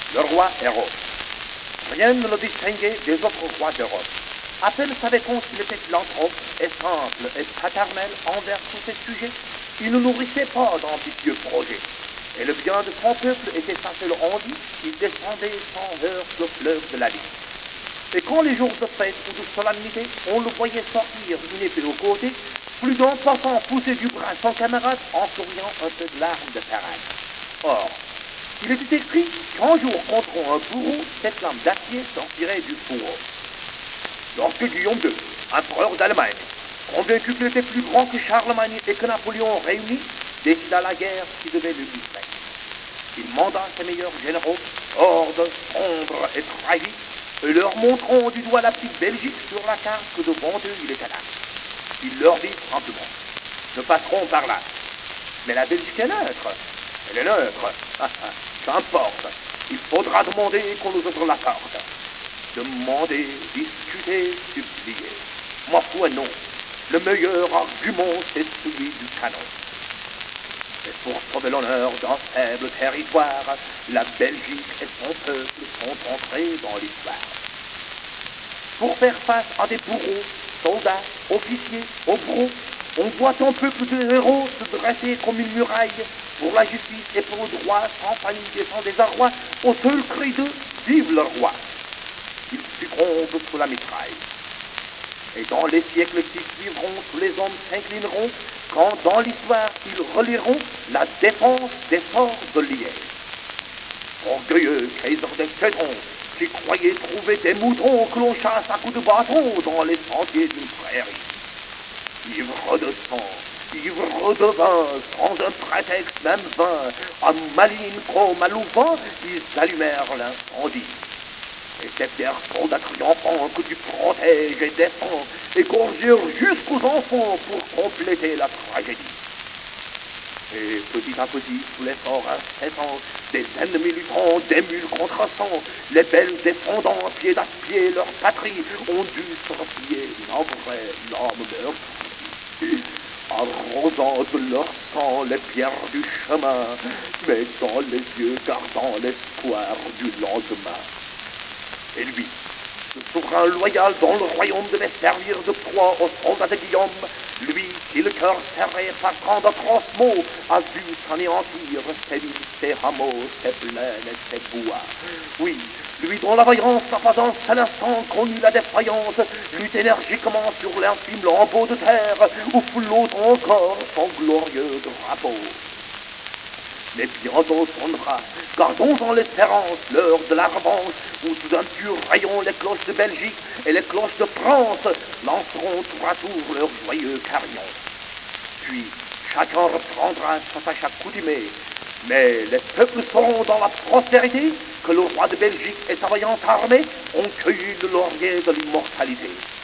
le roi héros. Rien ne le distinguait des autres rois d'Europe. À peine savait-on qu'il était philanthrope et simple et paternel envers tous ses sujets. Il ne nourrissait pas d'ambitieux projets. Et le bien de son peuple était sa seule envie. Il descendait sans heurts le fleuve de la vie. Et quand les jours de fête ou de solennité, on le voyait sortir une épée au côté, plus d'un portant pousser du bras son camarade en souriant un peu de larmes de parade. Or, il était écrit qu'un jour contre un bourreau, cette lame d'acier sortirait du fourreau. Lorsque Guillaume II, empereur d'Allemagne, convaincu qu'il était plus grand que Charlemagne et que Napoléon réuni, décida la guerre qui devait le livrer. Il manda ses meilleurs généraux, ordres, sombres et tragiques, et leur montrant du doigt la petite Belgique sur la carte que devant eux il était là. Il leur dit simplement, nous passerons par là. Mais la Belgique est neutre. Elle est neutre. Qu'importe. Il faudra demander qu'on nous ouvre la porte. Demander, discuter, supplier. Ma foi, non. Le meilleur argument, c'est celui du canon. Et pour sauver l'honneur d'un faible territoire, la Belgique et son peuple sont entrés dans l'histoire. Pour faire face à des bourreaux, soldats, officiers, hobereaux, on voit un peuple de héros se dresser comme une muraille pour la justice et pour le droit, sans panique et sans désarroi, au seul cri de « Vive le roi !» Ils succombent sous la mitraille. Et dans les siècles qui suivront, tous les hommes s'inclineront quand dans l'histoire ils reliront la défense des forts de Liège. Orgueilleux Kaiser des Teutons, qui croyait trouver des moutons que l'on chasse à coups de bâton dans les sentiers d'une prairie. Ivre de sang, ivre de vin, sans un prétexte même vain, à Malines comme à Louvain, ils allumèrent l'incendie. Et ces fiers soldats triomphants que tu protèges et défends, égorgèrent jusqu'aux enfants pour compléter la tragédie. Et petit à petit, sous l'effort incessant des ennemis luttants d'émules contre sang, les belles défendant pied à pied leur patrie ont dû se replier, navrés, l'âme meurtrie, arrosant de leur sang les pierres du chemin, mais dans les yeux gardant l'espoir du lendemain. Et lui, le souverain loyal dont le royaume devait servir de proie aux soldats de Guillaume, lui qui le cœur serré par tant d'atroces mots a vu s'anéantir ses villes, ses hameaux, ses plaines et ses bois. Oui, lui dont la vaillance n'a pas un seul instant connu la défaillance, lutte énergiquement sur l'infime lambeau de terre où flotte encore son glorieux drapeau. Mais bientôt sonnera, gardons en l'espérance l'heure de la revanche, où sous un pur rayon les cloches de Belgique et les cloches de France lanceront tour à tour leurs joyeux carillons. Puis chacun reprendra sa tâche accoutumée, mais les peuples sauront dans la prospérité que le roi de Belgique et sa vaillante armée ont cueilli le laurier de l'immortalité.